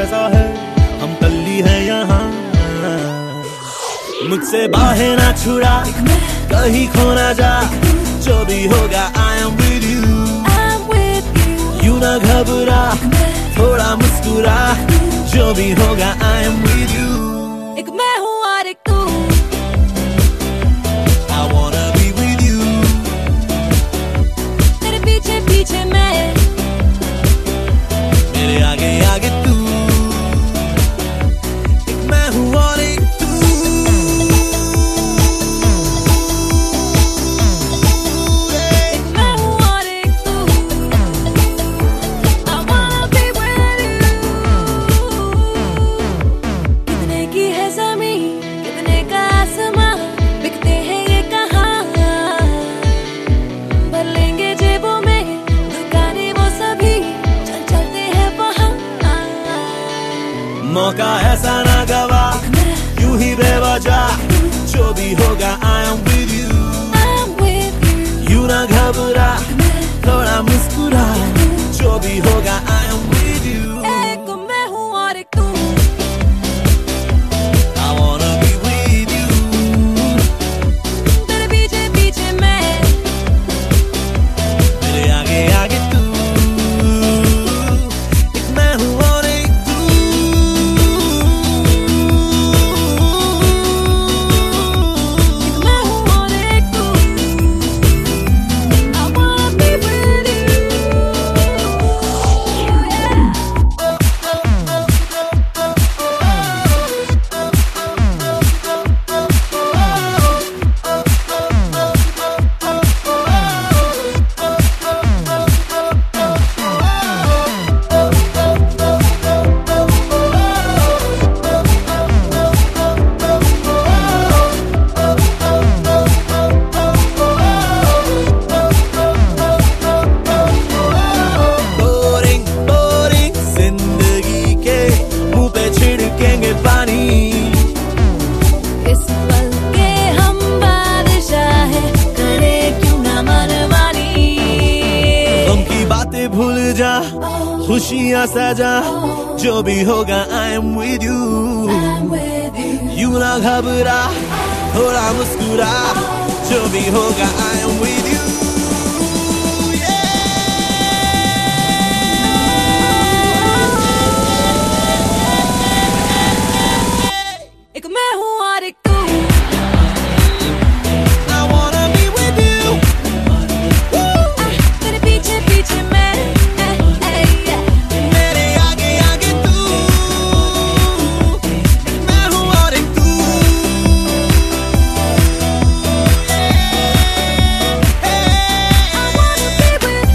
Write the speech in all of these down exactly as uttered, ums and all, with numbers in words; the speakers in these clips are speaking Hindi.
कैसा है, हम कल्ली है यहाँ। मुझसे बाहें ना छुड़ा, कहीं खो ना जा, जो भी होगा I am with you। यूं ना घबरा, थोड़ा मुस्कुरा, जो भी होगा I am with you। एक मैं हूँ और एक तू, I wanna be with you। तेरे पीछे पीछे मैं, मेरे आगे आगे तू। एक मैं हूँ और एक तू। एक मैं हूँ और एक तू। I wanna be with you। कितने की है ज़मीं, कितने का आसमां, बिकते हैं ये कहाँ। भर लेंगे जेबों में दुकानें वो सभी, चल चलते हैं वहाँ। मौका ऐसा ना गवा, यूं ही बेवजह, जो भी होगा I am with you। I'm with you। यूं ना घबरा, थोड़ा मुस्कुरा, जो भी होगा I am with you। एक मैं हूँ और एक तू। I wanna be with you। तेरे पीछे पीछे मैं, मेरे आगे आगे तू। एक मैं हूँ और एक तू। एक मैं हूँ और एक तू। I wanna be with you। Boring boring जिंदगी के मुंह पे छिड़केंगे पानी। इस पल के हम बादशाह हैं, करे क्यों ना मनमानी। गम की बातें भूल जा, खुशियाँ सजा, जो भी होगा I am with you। I'm with you। यूं ना घबरा, थोड़ा मुस्कुरा, जो भी होगा I am with you। एक मैं हूँ और एक तू। I wanna be with you। तेरे पीछे पीछे मैं, मेरे आगे आगे तू। मैं हूँ और एक तू। I wanna be with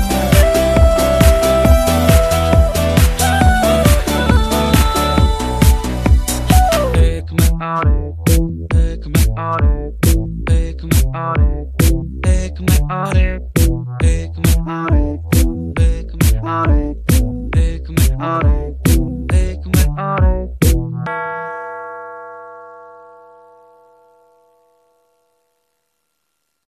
you। एक मैं और एक, एक मैं और एक, एक मैं और एक, एक मैं और एक, एक मैं और एक।